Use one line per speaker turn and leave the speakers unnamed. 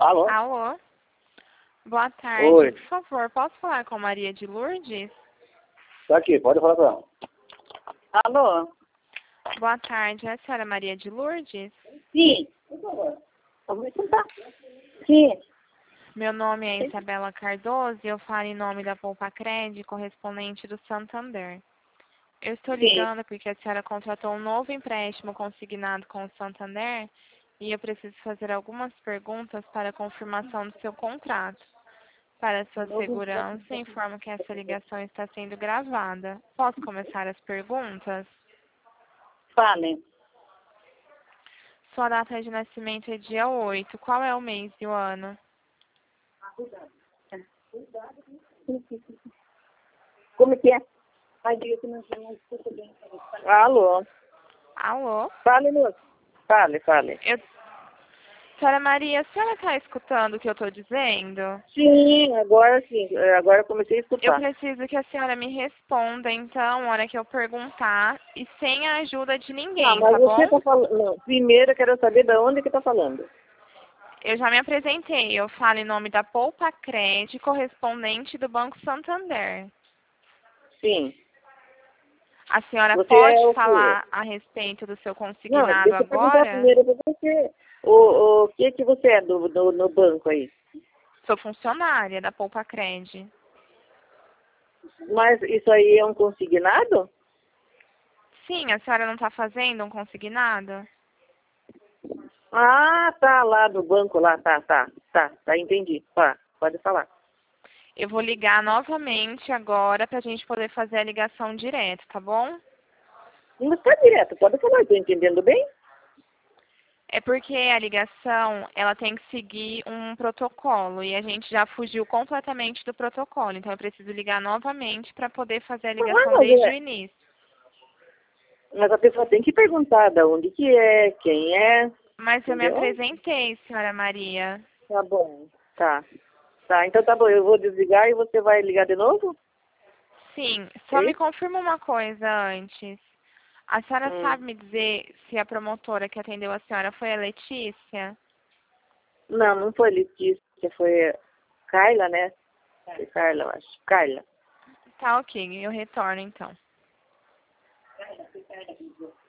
Alô?
Alô? Boa tarde.
Oi.
Por favor, posso falar com Maria de Lourdes?
Tá aqui, pode falar com ela.
Alô?
Boa tarde. É a senhora Maria de Lourdes?
Sim. Por favor. Vamos escutar. Sim.
Meu nome é Isabela Cardoso e eu falo em nome da Poupa Cred, correspondente do Santander. Eu estou ligando porque a senhora contratou um novo empréstimo consignado com o Santander e eu preciso fazer algumas perguntas para a confirmação do seu contrato. Para sua segurança, informo que essa ligação está sendo gravada. Posso começar as perguntas?
Fale.
Sua data de nascimento é dia 8. Qual é o mês e o ano?
Como que é? Alô?
Alô?
Fale, moço. Fale.
Senhora Maria, a senhora está escutando o que eu estou dizendo?
Sim. Agora eu comecei a
Eu
escutar.
preciso que a senhora me responda, então, na hora que eu perguntar, e sem a ajuda de ninguém,
Não, mas
tá
você
bom?
tá falando... Não, primeiro eu quero saber de onde que tá falando.
Eu já me apresentei, eu falo em nome da Poupa Cred, correspondente do Banco Santander.
Sim.
A senhora
Você é
pode
o quê?
falar a respeito do seu
Não,
consignado
deixa eu perguntar
agora?
primeiro pra você. O que você é no banco aí?
Sou funcionária da Poupa Cred.
Mas isso aí é um consignado?
Sim, a senhora não está fazendo um consignado?
Ah, tá lá do banco lá, tá, entendi. Tá, pode falar.
Eu vou ligar novamente agora para a gente poder fazer a ligação direto, tá bom?
Não está direto, pode falar, estou entendendo bem?
É porque a ligação, ela tem que seguir um protocolo e a gente já fugiu completamente do protocolo. Então eu preciso ligar novamente para poder fazer a
Ah,
ligação desde o início.
mas a pessoa tem que perguntar de onde que é, quem é,
Mas eu me
entendeu?
apresentei, senhora Maria.
Tá bom, tá. Tá, então tá bom, eu vou desligar e você vai ligar de novo?
Sim, só
É
me
isso?
confirma uma coisa antes. A senhora
Hum.
sabe me dizer se a promotora que atendeu a senhora foi a Letícia?
Não foi Letícia, foi Carla, né? Foi Carla, eu acho. Carla.
Tá ok, eu retorno então.